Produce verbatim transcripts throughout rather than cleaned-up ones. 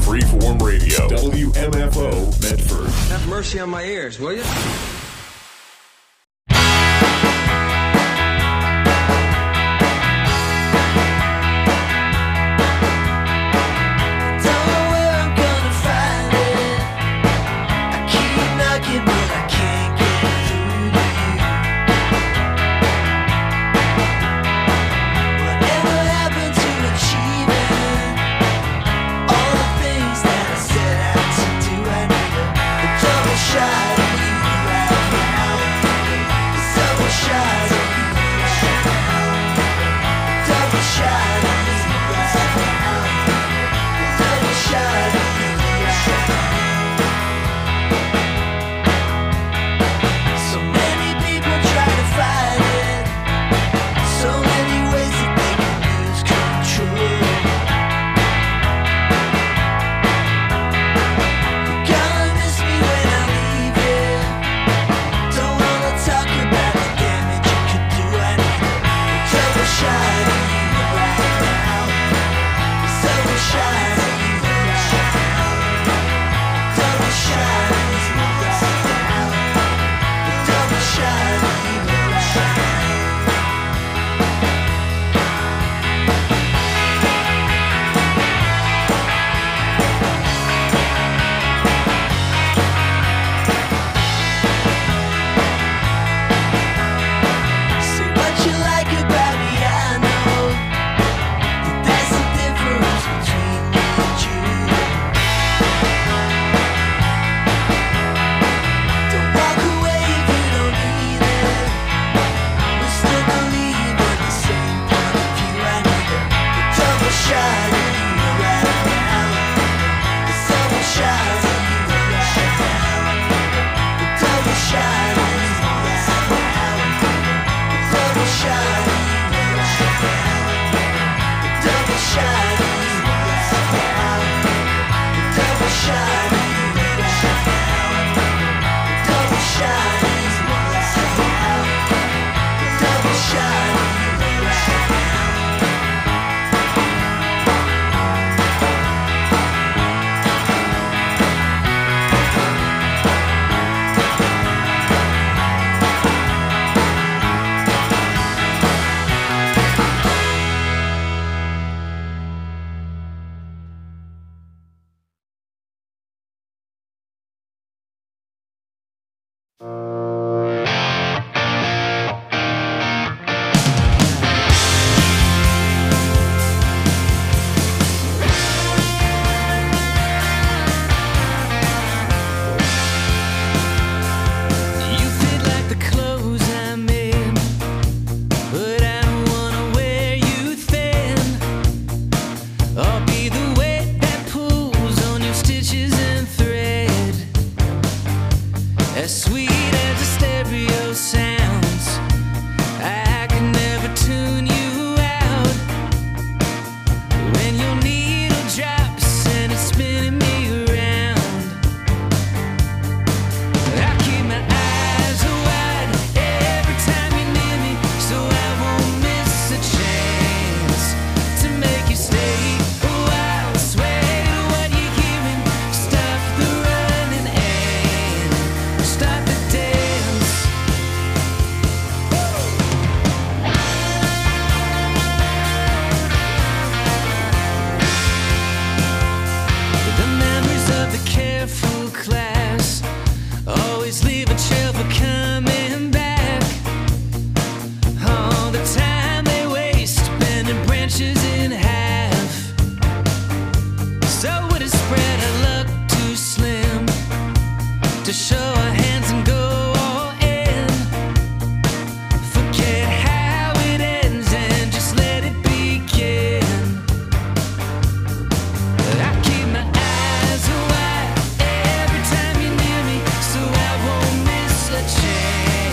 Freeform Radio, W M F O, Medford. Have mercy on my ears, will you?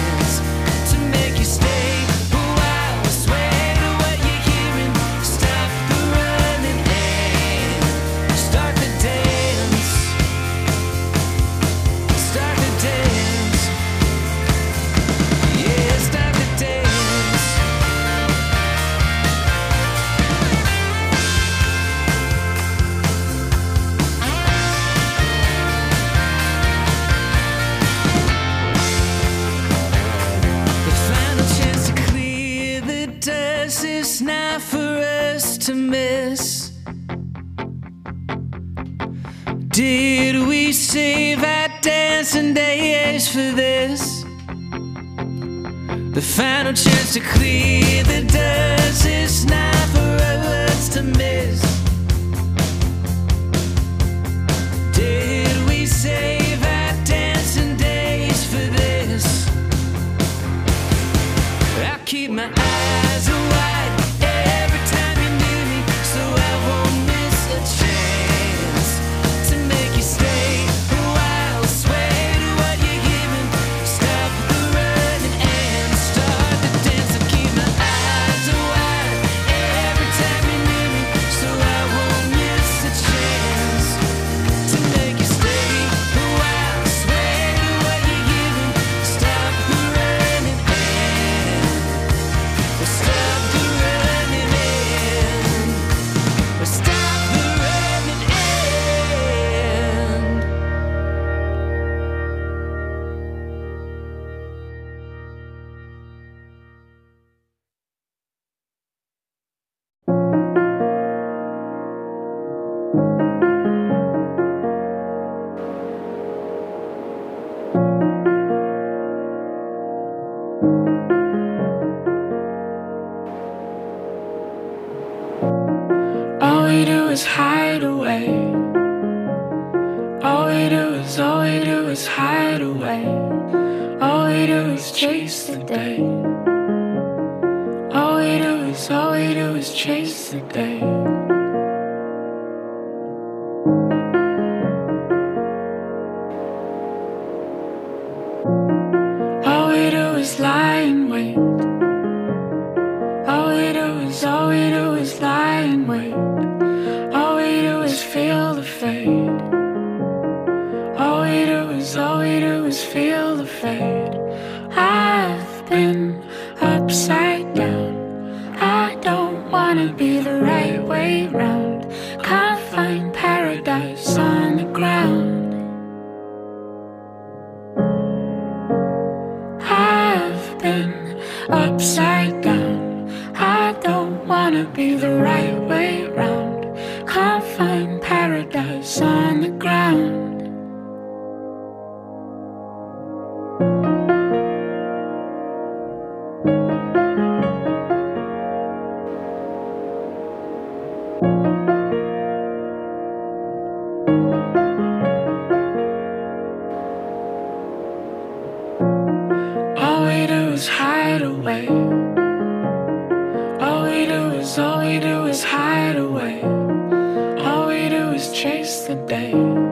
Stop us to miss? Did we save our dancing days for this? The final chance to clear the dust is not for us to miss. Did we save our dancing days for this? I keep my eyes wide every time you're near me, so I won't miss a chance to make you stay a while. Sway to what you're giving, stop the running and start the dance. I keep my eyes wide every time you're near me, so I won't miss a chance to make you stay a while. Sway to what you're giving, stop the running and stop the running end. Stop the running end. All we do is hide away. All we do is, all we do is hide away. All we do is chase the day. All we do is, all we do is chase the day. All we do is lie in wait. All we do is, all we do is lie in wait. All we do is feel the fade. All we do is, all we do is feel the fade. I've been upside down. I don't wanna be the right way round. Can't find paradise on the ground. I've been upside down. I don't wanna be the right way round. Can't find paradise on the ground. All we do is hide away. All we do is, all we do is hide away. All we do is chase the day.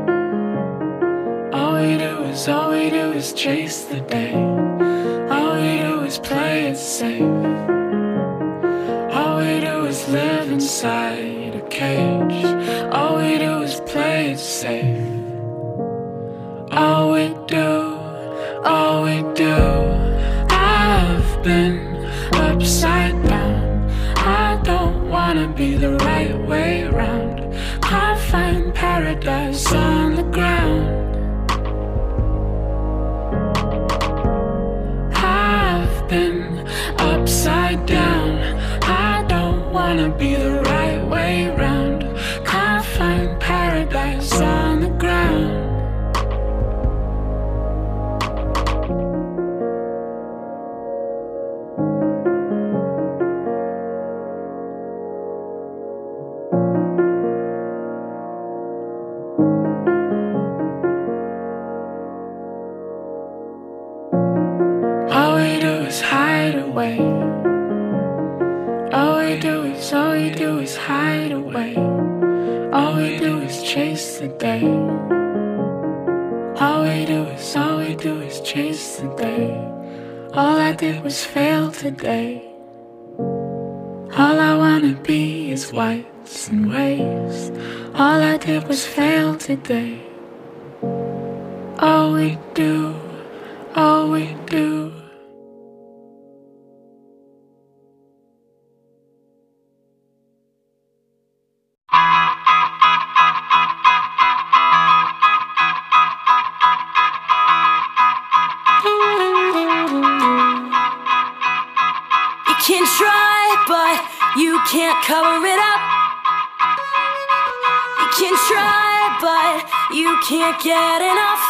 All we do is, all we do is chase the day. All we do is play it safe. All we do is live inside a cage. All we do is play it safe. All we do, all we do. I've been upside down. I don't wanna be the right way round. Can't find paradise on the ground. I've been upside down. I don't wanna be the right way round. Can't find paradise on the ground. All we do is hide away. All we do is, all we do is hide away. All we do is chase the day. All we do is, all we do is chase the day. All I did was fail today. All I wanna be is whites and waves. All I did was fail today. All we do, all we do. You can try, but you can't cover cover it up. You can try, but you can't get enough.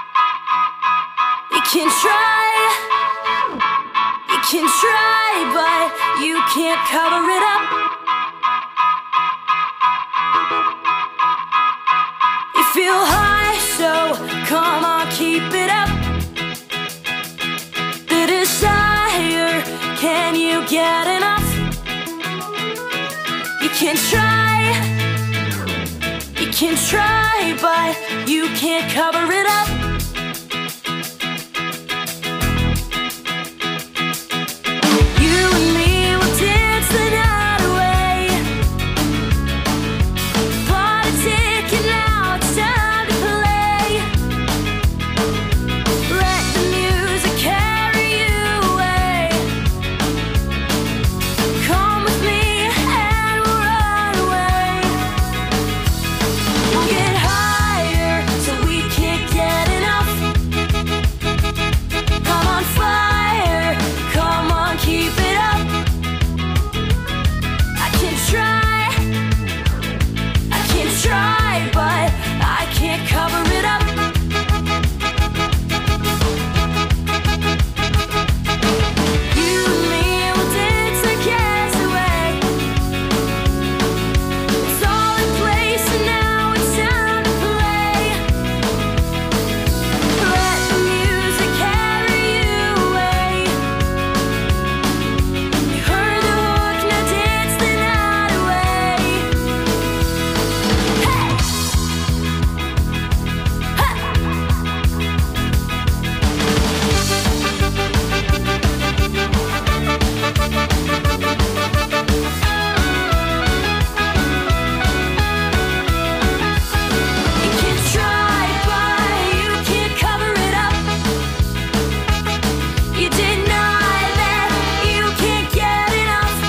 You can try, you can try, but you can't cover it up. You feel high, so come on, keep it up. The desire, can you get enough? You can try, you can try, but you can't cover it up. You and me will dance the night away. Bought a ticket, now it's time to play. Let the music carry you away. Come with me and we'll run away. We'll get higher till we can't get enough. Come on, fire, come on, keep it up. I can try, I can try, but I can't cover it up. You and me will dance the cares away. It's all in place and now it's time to play. Let the music carry you away. You heard the hook, now dance the night away. Hey! Ha! You can try, but you can't cover it up. You deny that you can't get enough.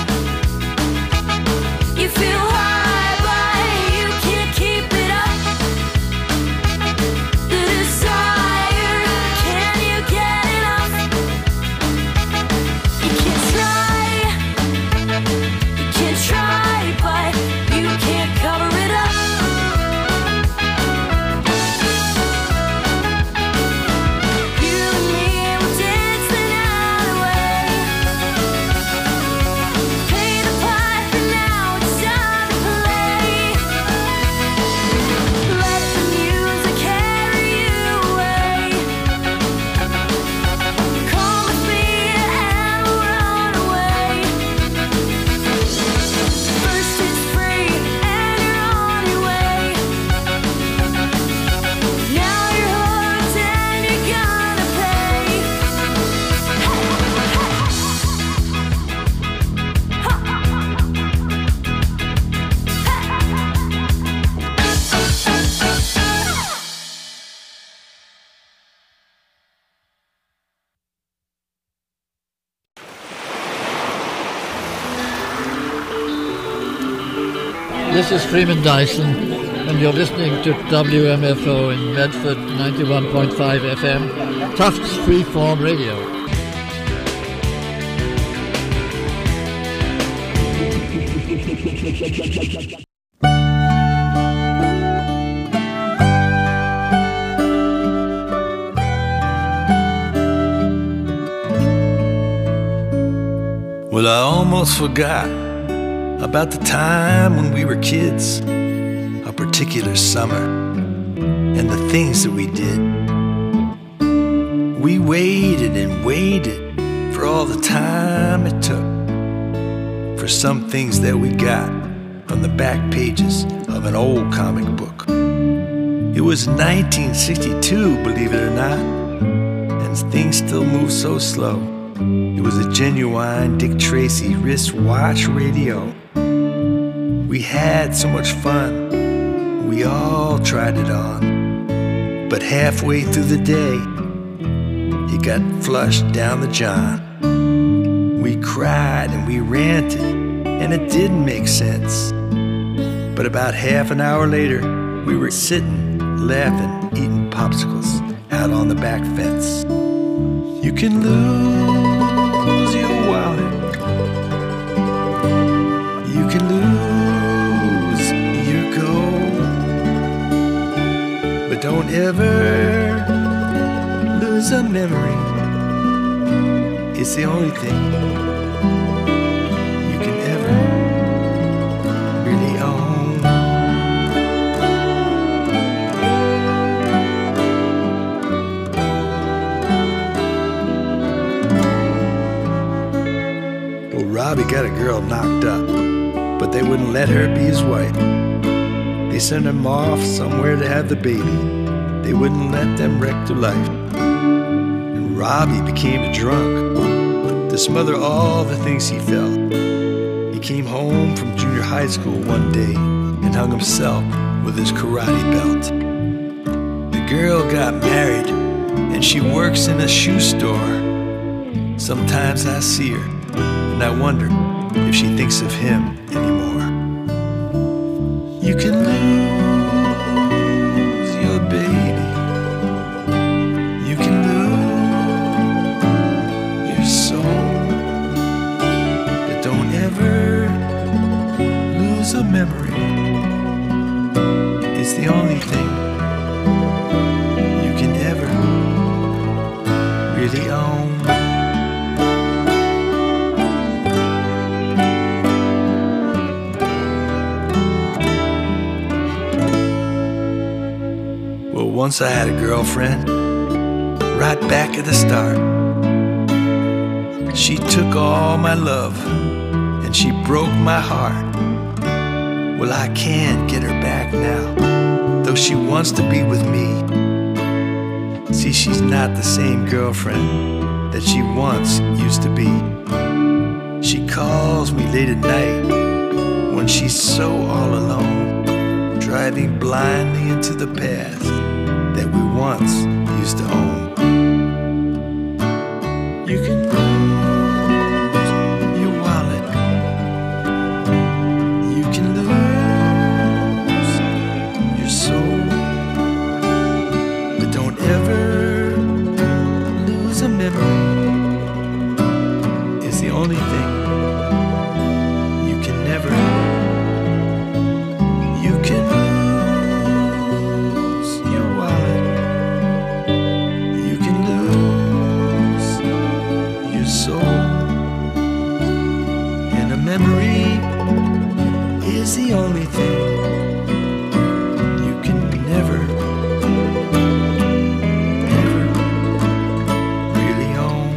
You feel high, but you can't keep it up. The desire, can you get enough? You can try, you can try, but you can't cover it up. You and me will dance the night away. Pay the piper, now it's time to play. Let the music carry you away. Come with me and we'll run away. First it's free and you're on your way. Now you're hooked and you're gonna pay. This is Freeman Dyson, and you're listening to W M F O in Medford, ninety-one point five F M, Tufts Freeform Radio. Well, I almost forgot about the time when we were kids, a particular summer, and the things that we did. We waited and waited for all the time it took for some things that we got from the back pages of an old comic book. It was nineteen sixty-two, believe it or not, and things still move so slow. It was a genuine Dick Tracy wristwatch radio. We had so much fun, we all tried it on. But halfway through the day, it got flushed down the john. We cried and we ranted, and it didn't make sense. But about half an hour later, we were sitting, laughing, eating popsicles out on the back fence. You can lose your wallet, you can lose But don't ever lose a memory. It's the only thing you can ever really own. Well, Robbie got a girl knocked up, but they wouldn't let her be his wife. They sent him off somewhere to have the baby. They wouldn't let them wreck their life. And Robbie became a drunk to smother all the things he felt. He came home from junior high school one day and hung himself with his karate belt. The girl got married and she works in a shoe store. Sometimes I see her and I wonder if she thinks of him anymore. You can lose your baby. You can lose your soul. But don't ever lose a memory. It's the only thing you can ever really own. Once I had a girlfriend, right back at the start. She took all my love and she broke my heart. Well, I can't get her back now, though she wants to be with me. See, she's not the same girlfriend that she once used to be. She calls me late at night when she's so all alone, driving blindly into the past that we once used to own. You can lose your wallet. You can lose your soul. But don't ever lose a memory. It's the only thing you can never. You can memory is the only thing you can never, ever really own.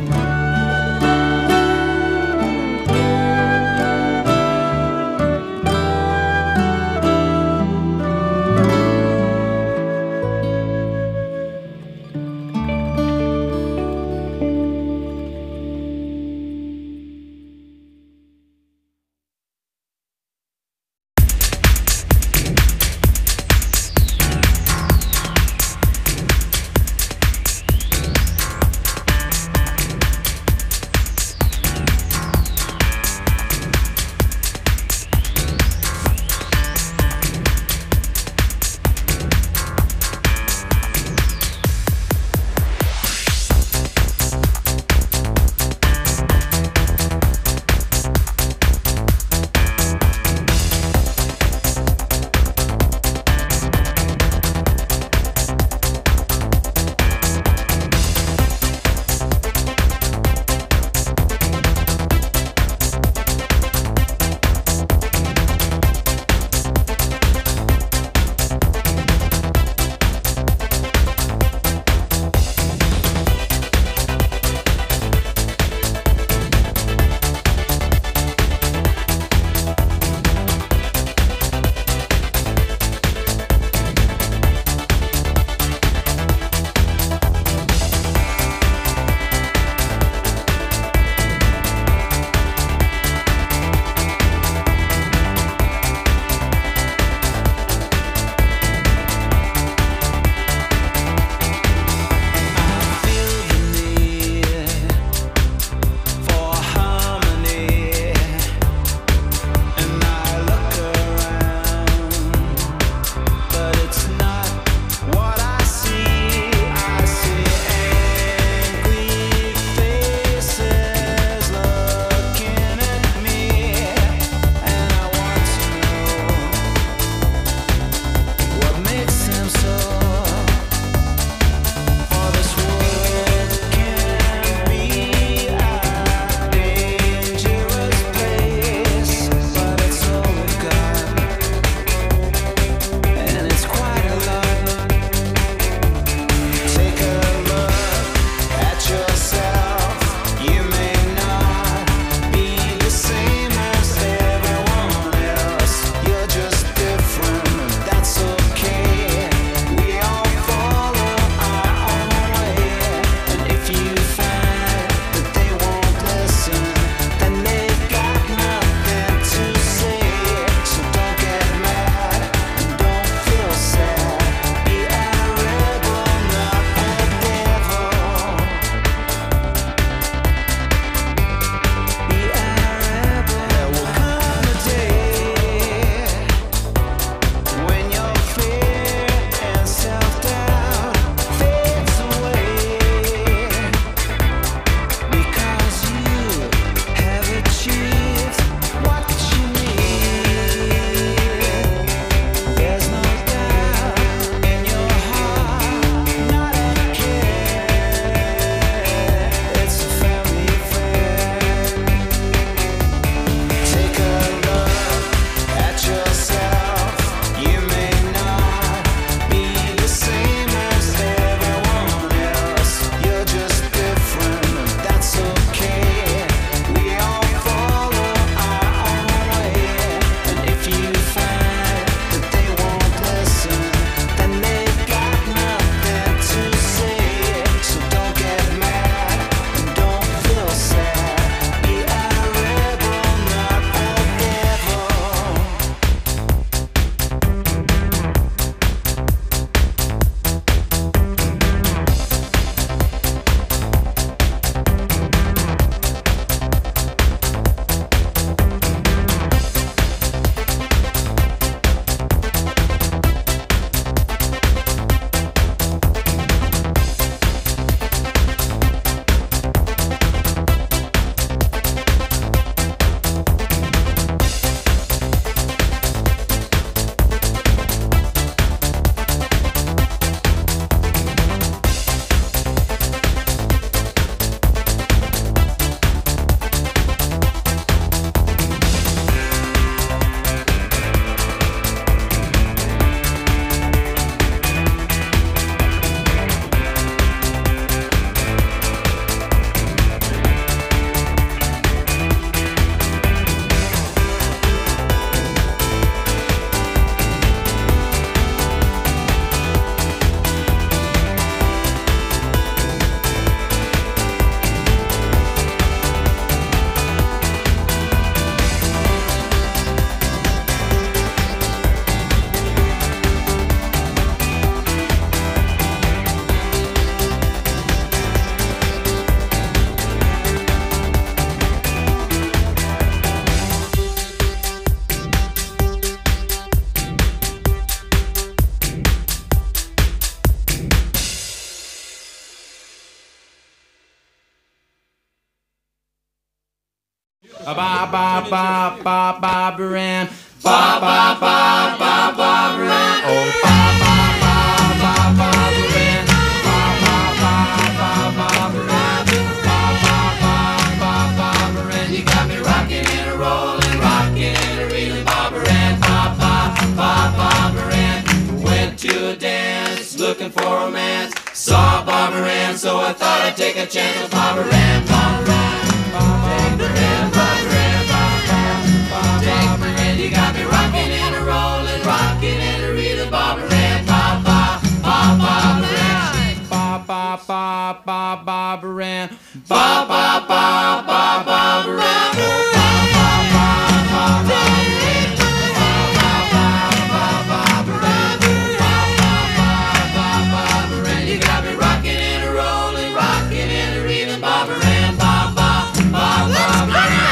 Ba ba ba ba ba Barbara Ann. Ba ba ba ba Barbara Ann. Oh ba ba ba ba Barbara Ann. Ba ba ba ba Barbara Ann. Ba ba ba ba Barbara Ann. You got me rocking and a rolling, rocking and a reeling, Barbara Ann. Ba ba ba Barbara Ann. Went to a dance looking for romance. Saw Barbara Ann, so I thought I'd take a chance with Barbara Ann. Barbara Ann, Barbara Ann, Barbara Ann, Barbara Ann. You got me rocking and a rolling, rocking and a reeling, Barbara Ann. Ba ba ba Barbara Ann. Ba ba ba ba Barbara Ann. Ba ba ba ba Barbara Ann. Ba ba ba ba Barbara Ann. Ba ba ba ba Barbara Ann. Ba ba ba ba Barbara Ann. You got me rocking and a rolling, rocking and a reeling, Barbara Ann. Ba ba ba Barbara Ann.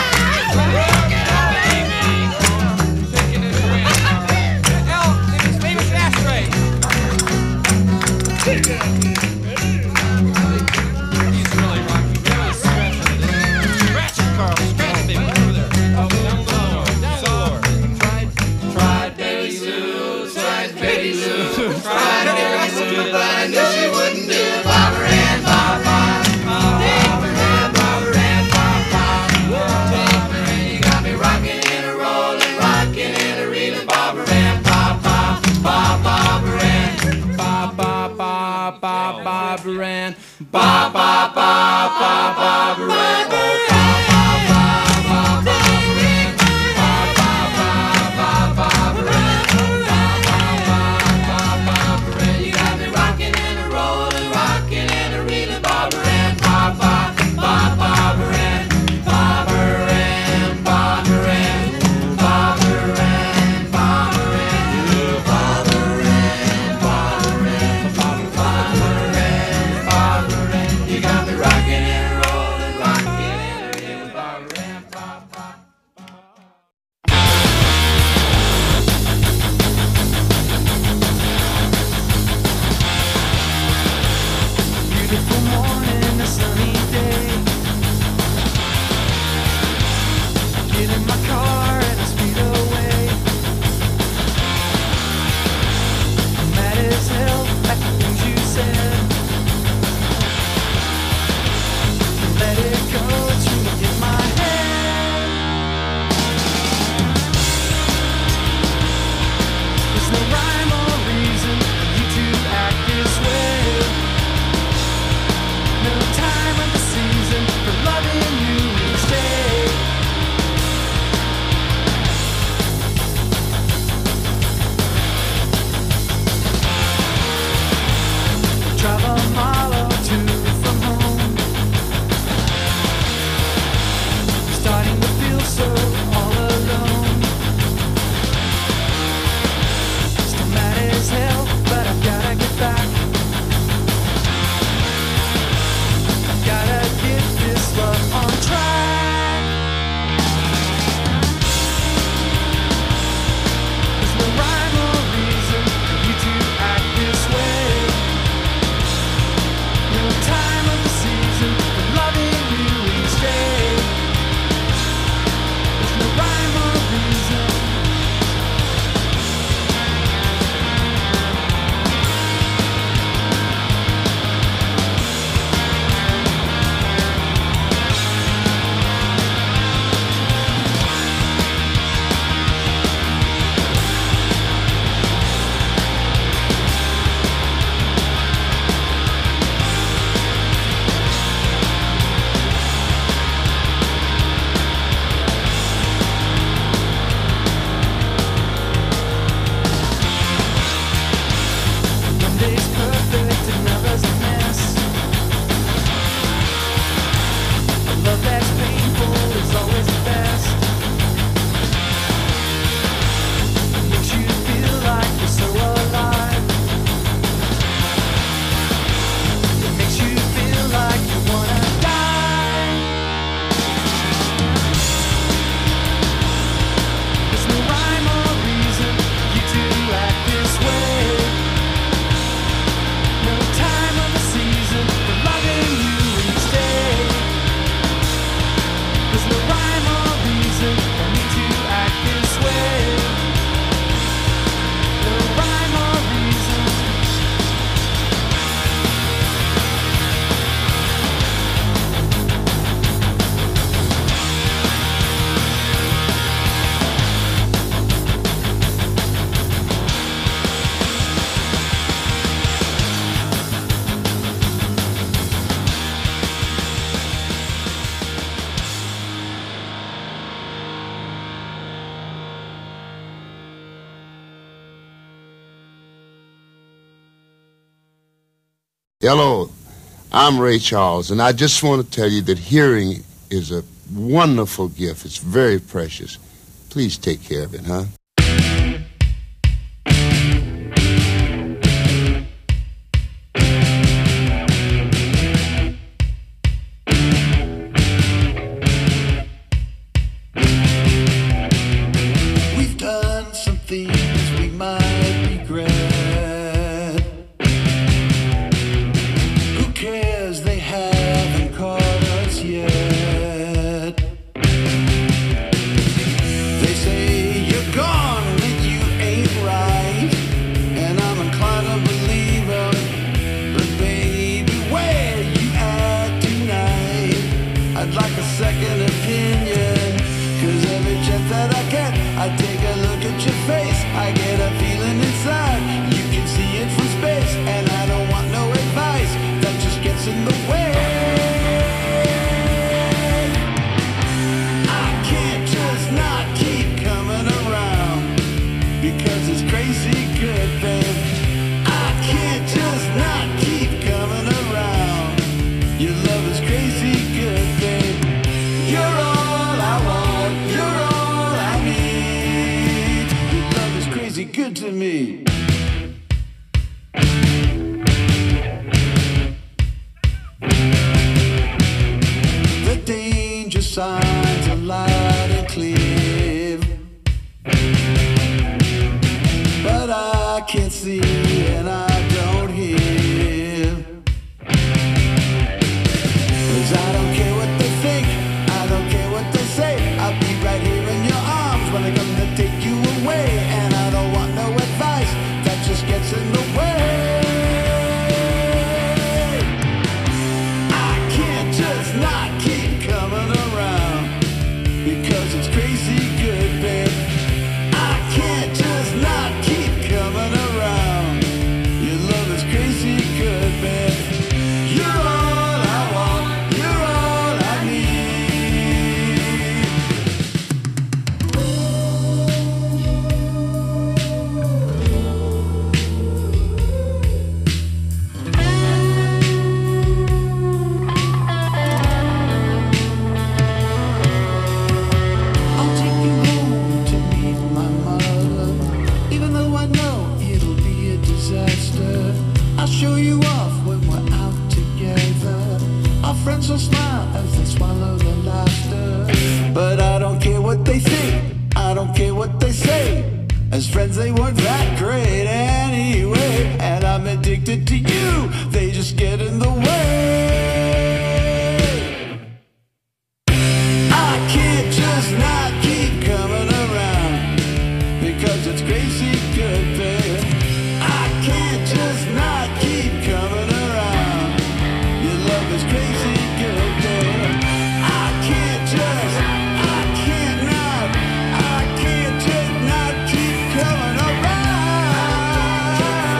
Barbara Ann. Ba ba ba ba Barbara Ann. Oh, ba ba ba ba Barbara Ann. Ba ba ba ba Barbara Ann. Ba ba ba ba Barbara Ann. You got me rocking and a rolling, rocking and a reeling, Barbara Ann. Ba ba ba Barbara Ann. Barbara Ann, Barbara Ann. Barbara Ann, Barbara Ann. Barbara Ann, Barbara Ann. Barbara Ann. You got me rocking and rolling, rocking and Hello, I'm Ray Charles, and I just want to tell you that hearing is a wonderful gift. It's very precious. Please take care of it, huh? We've done some things we might regret. Who cares? They haven't caught us yet. They say you're gone when you ain't right, and I'm inclined to believe them. But baby, where you at tonight? I'd like a second opinion, 'cause every chance that I get, I take a look at your face. I get a feeling inside, you can see it from space, and I don't want no advice that just gets in the way. I can't just not keep coming around, because it's crazy good, babe. I can't just not keep coming around. Your love is crazy good, babe. You're all I want, you're all I need. Your love is crazy good to me. The danger signs are loud and clear, but I can't see and I don't hear. 'Cause I don't care what they think, I don't care what they say. I'll be right here in your arms when I come to take you away. And I don't want no advice that just gets in the way. I can't just not keep coming around, because it's crazy good, babe. I can't just not keep coming around. Your love is crazy good, babe. You're all I want, you're all I need. I'll take you home to meet my mother, even though I know it'll be a disaster. I'll show you off when we're out together. Our friends will smile as they swallow the laughter. But I don't care what they think, I don't care what they say. As friends they weren't that great anyway. And I'm addicted to you, they just get in the way. I can't just not keep coming around, because it's crazy good, babe. I can't just not keep coming around. Your love is crazy good, babe. I can't just, I can't not, I can't just not keep coming around.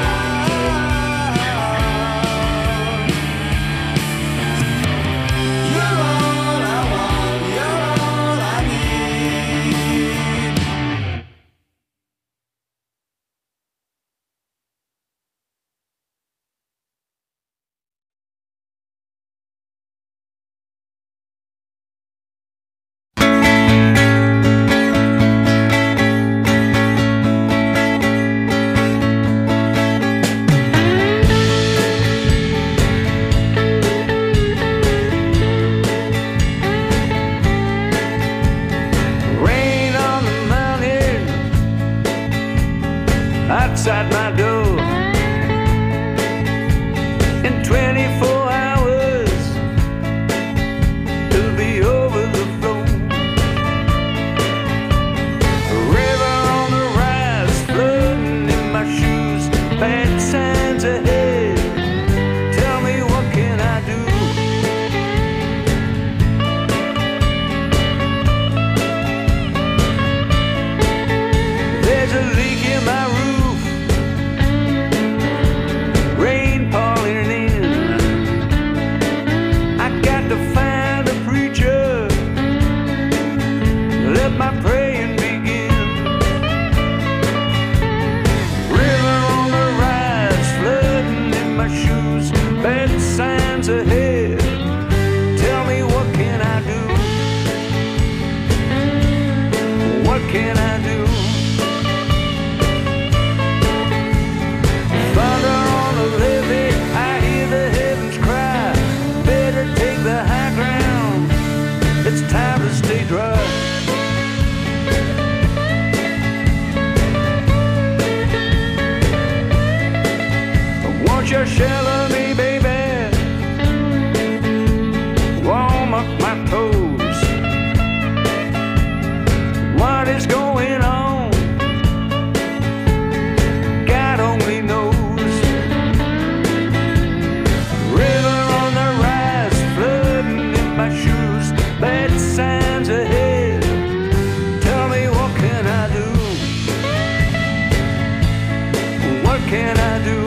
You're all I want, you're all I need. Rain on the mountain outside my door. In twenty-four hours, it'll be over the floor. A river on the rise, flooding in my shoes. Bad signs ahead. Tell me, what can I do? There's a leak in my roof. can I do?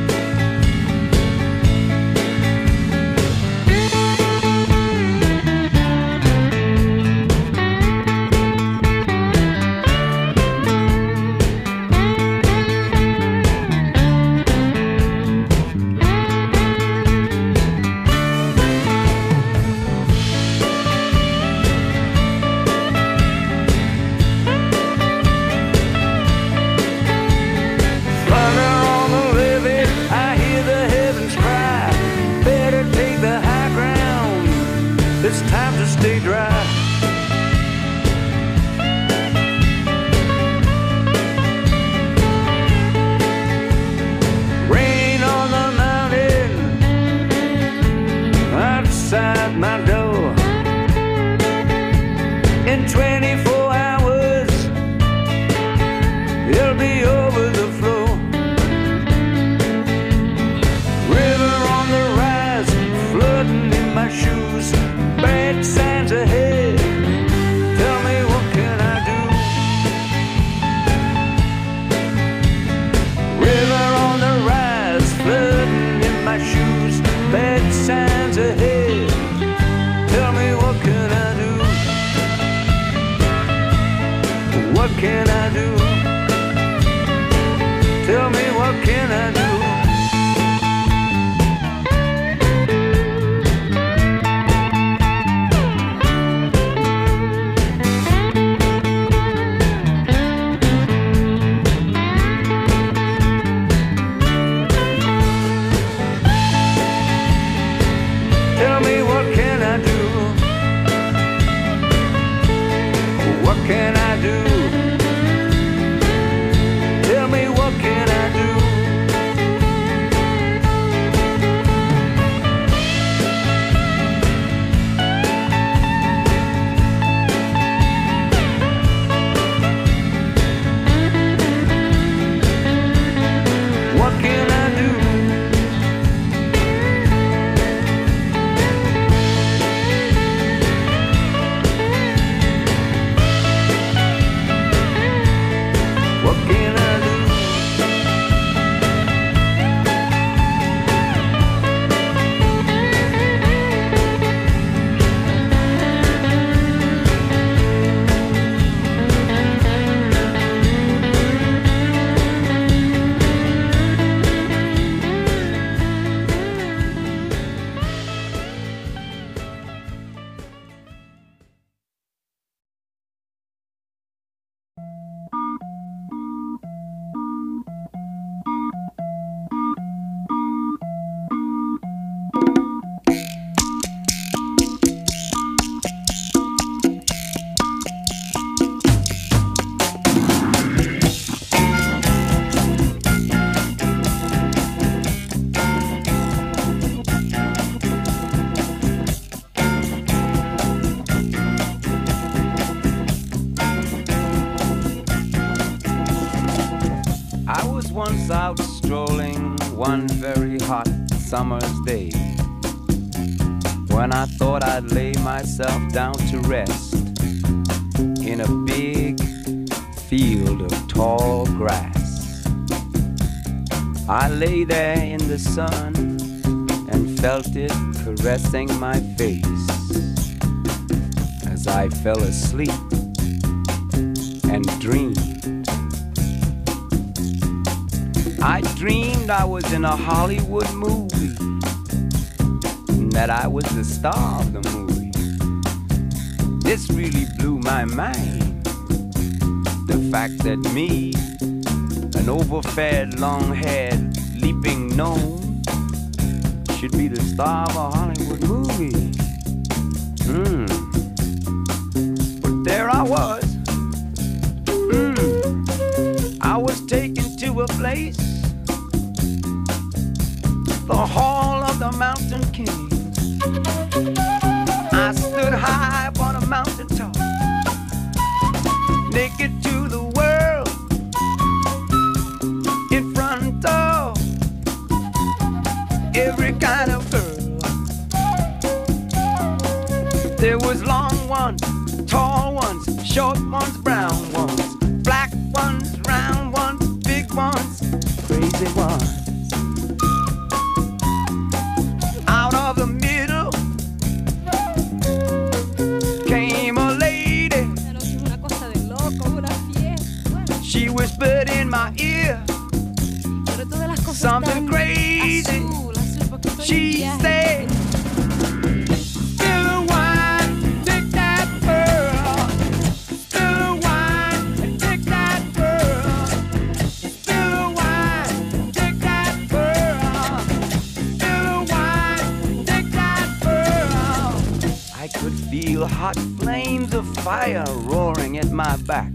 It's time to stay dry. Rain on the mountain outside my door. In twenty-four hours it'll be over the floor. River on the rise, flooding in my shoes. Bad signs ahead. Tell me, what can I do? River on the rise, flooding in my shoes. Bad signs ahead. Tell me, what can I do? What can I do? Tell me, what can I do? What can I do? Tell me, what can I do? What can I do? What can I do? I was once out strolling one very hot summer's day, when I thought I'd lay myself down to rest in a big field of tall grass. I lay there in the sun and felt it caressing my face as I fell asleep and dreamed. I dreamed I was in a Hollywood movie, and that I was the star of the movie. This really blew my mind, the fact that me, an overfed, long-haired, leaping gnome, should be the star of a Hollywood movie. Hmm. But there I was. Hmm. I was taken to a place, the Hall of the Mountain King. I stood high upon a mountain top, naked to the world, in front of every kind of girl. There was long ones, tall ones, short ones, brown ones, black ones, round ones, big ones, crazy crazy one. Out of the middle came a lady. She whispered in my ear something crazy. She said, "Still wine, take that pearl. Still wine, take that pearl. Still wine, take that pearl. Still wine, take that pearl." I could feel hot flames of fire roaring at my back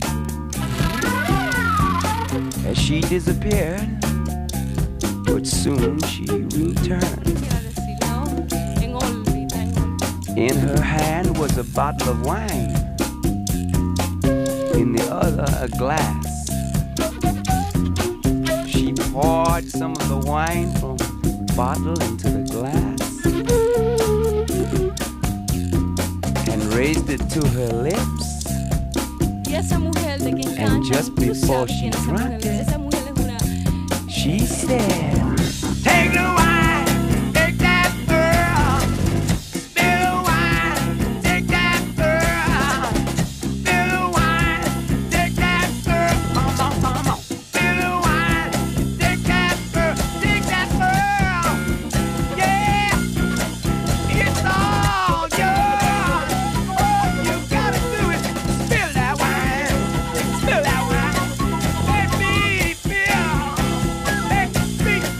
as she disappeared, but soon she returned. In her hand was a bottle of wine, in the other a glass. She poured some of the wine from the bottle into the glass and raised it to her lips. And just before she drank it, she said, "Take the wine, take that pearl. Spill the wine, take that pearl. Spill the wine, take that pearl. Come on, come on. Spill the wine, take that pearl, take that pearl. Yeah, it's all yours. All you gotta do is spill that wine, spill that wine. Let me feel, let me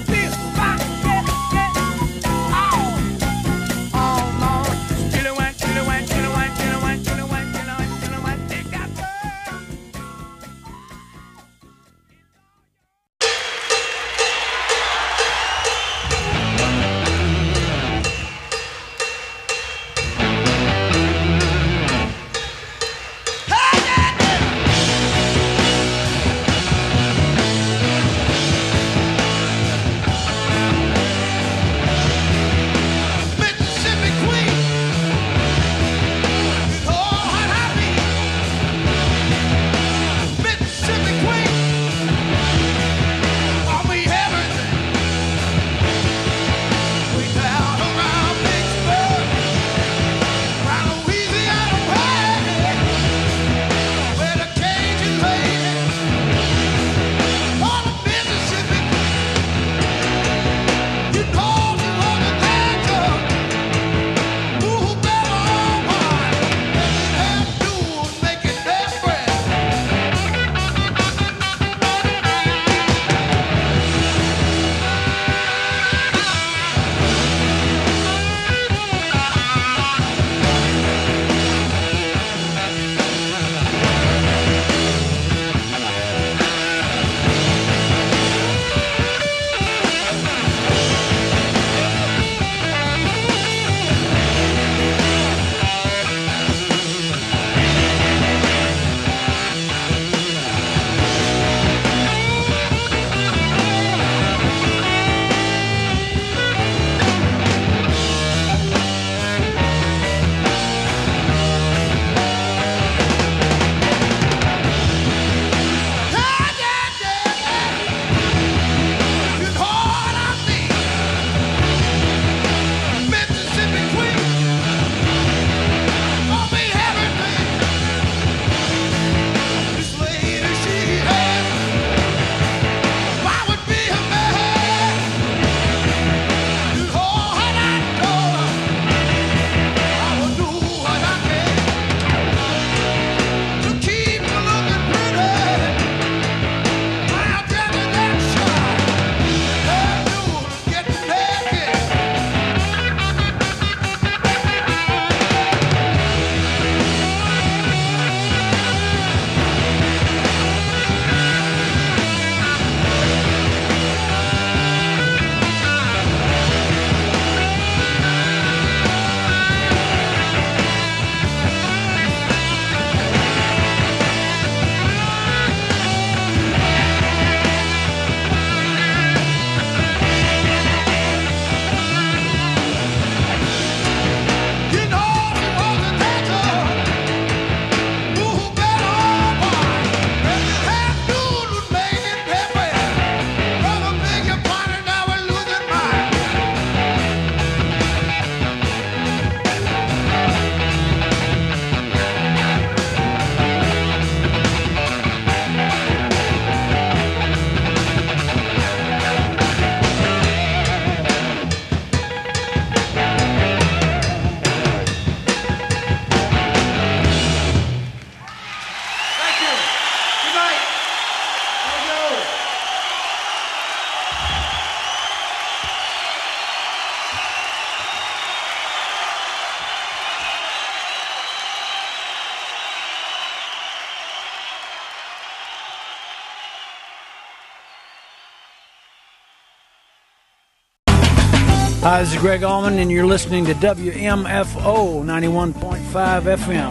Hi, this is Greg Allman, and you're listening to W M F O ninety-one point five F M.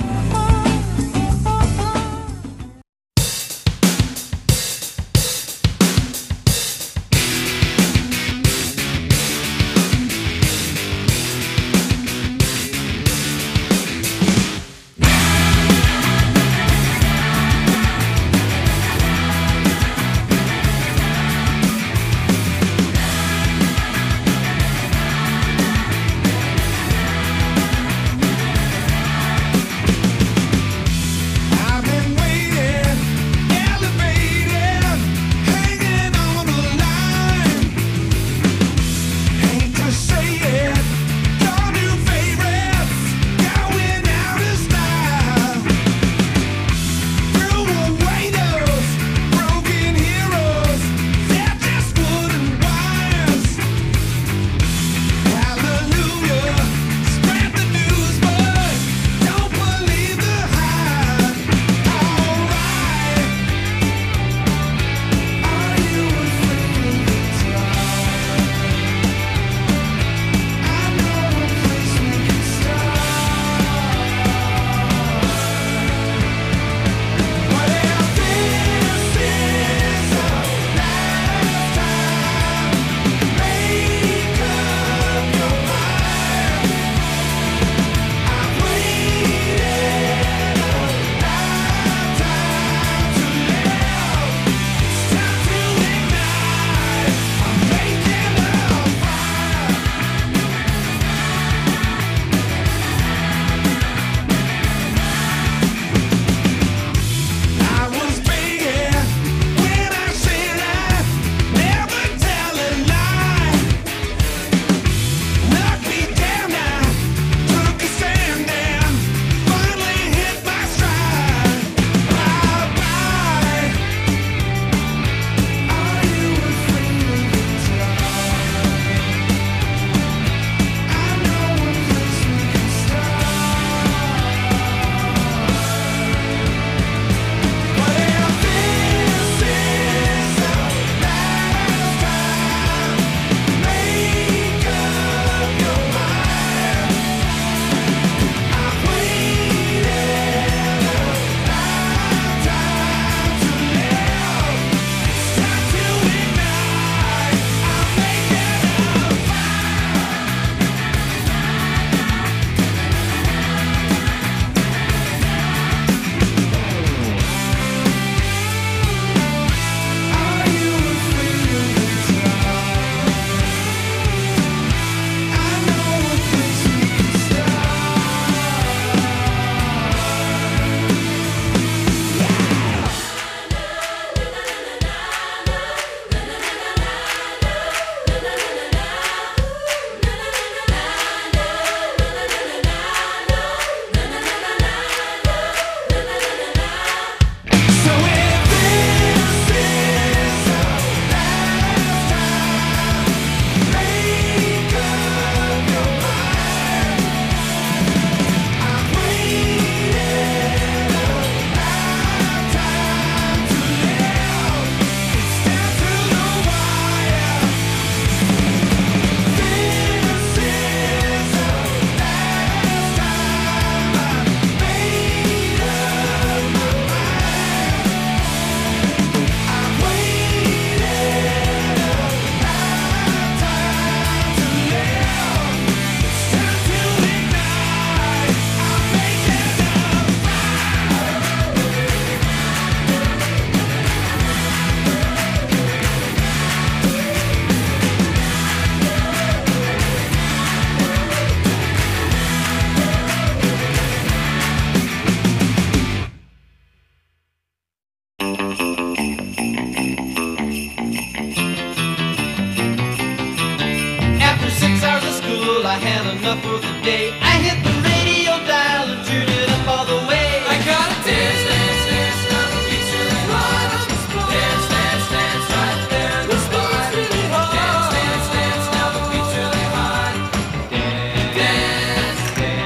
I had enough for the day. I hit the radio dial and turned it up all the way. I gotta dance, dance, dance, now the beats really hot. Dance, dance, dance, right there in the spot. Dance, dance, dance, now the beats really hot. Dance, dance,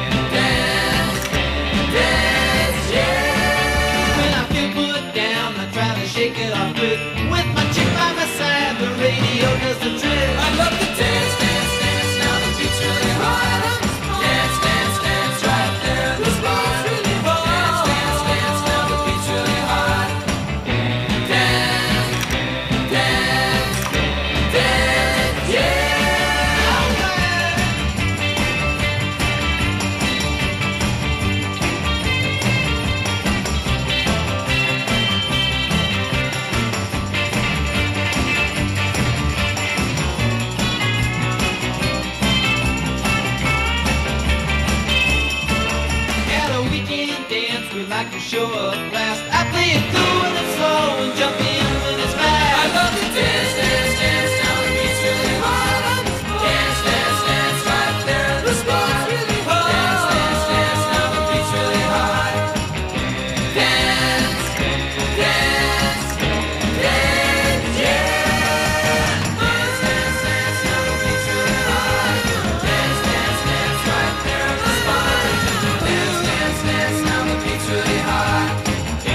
dance, dance, yeah. When I feel put down, I try to shake it off good. With my chick by my side, the radio does the trick. I love to dance, dance, dance, now the like a show of blast. I play it cool when it's slow and jump in when it's fast. I love to dance, dance, dance down the beach really hard. Dance, dance, dance right there at the spot. Dance, dance, dance down the beach really hard. Dance, dance, dance, yeah. Dance, dance, dance down the beach really hard. Dance, dance, dance right there at the spot. Dance, dance, dance down the beach really hard.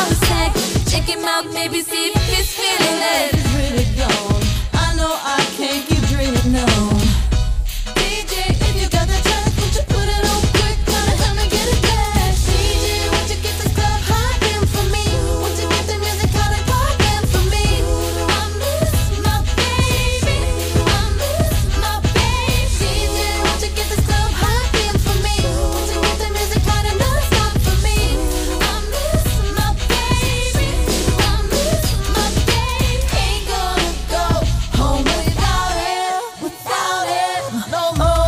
all his tech. Check him out, maybe see if he's feeling it. It's really gone. I know I can't keep dreaming on. D J, if you got that track, would you put it on quick? Gotta help me get it back. D J, won't you get this club hopping for me? Won't you get the music out and popping for me? I miss my baby. I miss my baby. D J, won't you get this club hopping for me? Won't you get the music out and not stop for me? I miss my baby. I miss my baby. Ain't gonna go home without it, without it no more.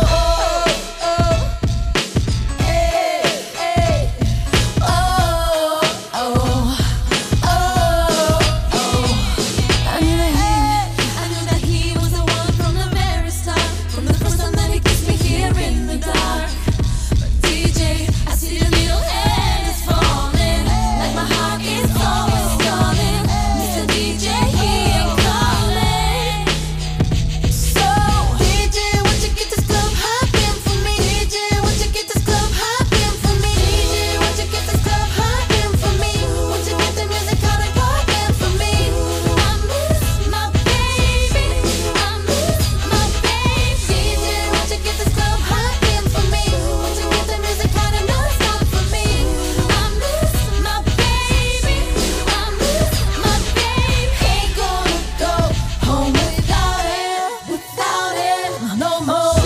Hey, hey. Oh, oh, oh, oh. I knew that he, I knew that he was the one from the very start, from the first time that he kissed me here in the dark. But D J, I see the needle and it's falling, like my heart is always stalling. Mister D J, he ain't calling. So D J, won't you get this club hopping for me? D J, won't you get this club hopping for me? D J, won't you get this club hopping for me? Won't you get the music out and popping for me? I miss my baby. I miss my baby. D J, won't you get this club hopping for me? Won't you get the music out and not stop for me? I miss my baby. I miss my baby. Ain't gonna go home without it, without it no more.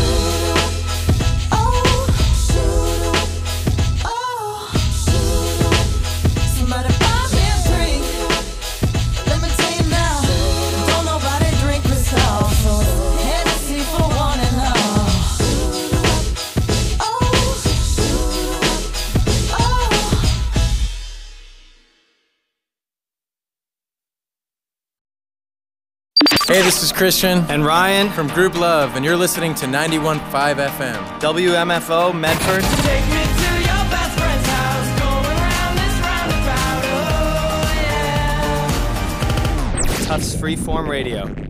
Oh, oh, somebody buy me a drink. Let me tell you now, don't nobody drink this all, so it's Hennessy for one and all. Oh, oh. Hey, this is Christian and Ryan from Group Love, and you're listening to ninety-one point five F M. W M F O, Medford. Take me to your best friend's house, going round this roundabout, oh yeah. Tufts Freeform Radio.